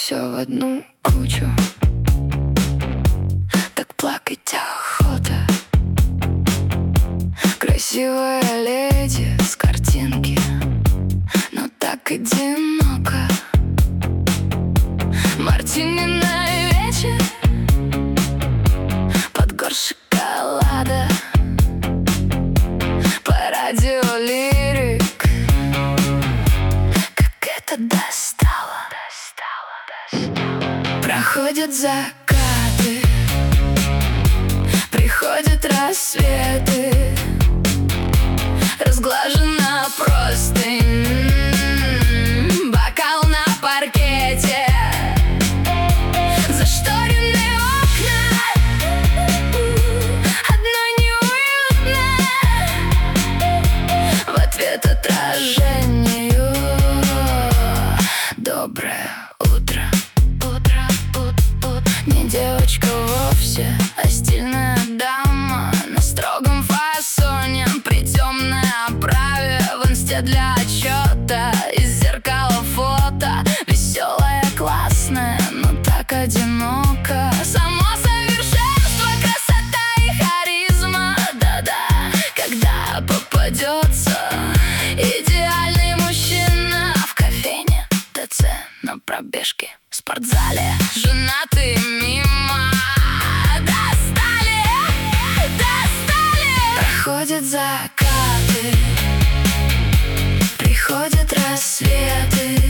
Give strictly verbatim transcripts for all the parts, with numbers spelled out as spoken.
все в одну кучу. Так плакать охота. Красивая леди с картинки, но так одиноко. Мартини на вечер, под горсть шоколада. По радио лирик, как это достало, достало, достало. Проходят закаты, приходят рассветы. Разглажена простынь, бокал на паркете. Зашторенные окна, одной неуютно. В ответ отражению доброе утро. Утро, ут, ут. Не девочка вовсе, а стильная дама на строгом фасоне, при темной оправе, в инсте для отчета. Из зеркала фото, веселая, классная, но так одиноко. Само совершенство, красота и харизма. Да-да, когда попадется идеальный мужчина в кофейне, ТЦ, на пробежке, в спортзале. Женатые мимо достали, достали. Проходят закаты, приходят рассветы.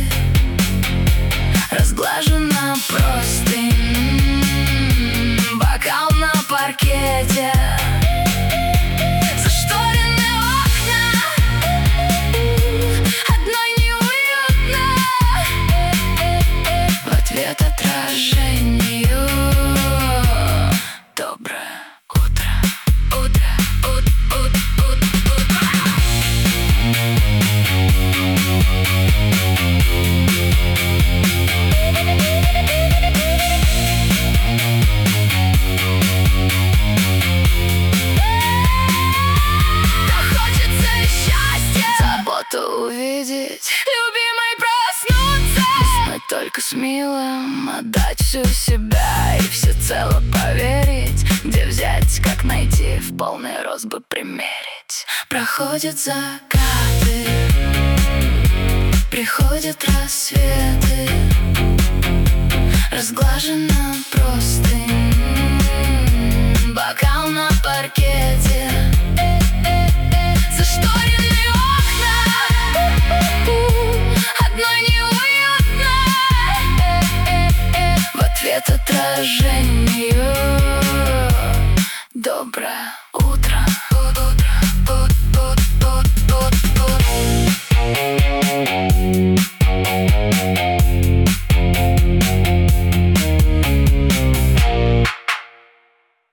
Разглажена простынь, бокал на паркете. Зашторенные окна, одной неуютно. В ответ отражению доброе утро. Утро, ут, ут, ут, утро. Увидеть, любимой проснуться, знать только с милым, отдать всю себя и всецело поверить. Где взять, как найти, в полный рост бы примерить. Проходят закаты, приходят рассветы. Разглажена простынь, бокал на паркете. Зашторенные окна, одной неуютно. В ответ отражению доброе утро. Утро.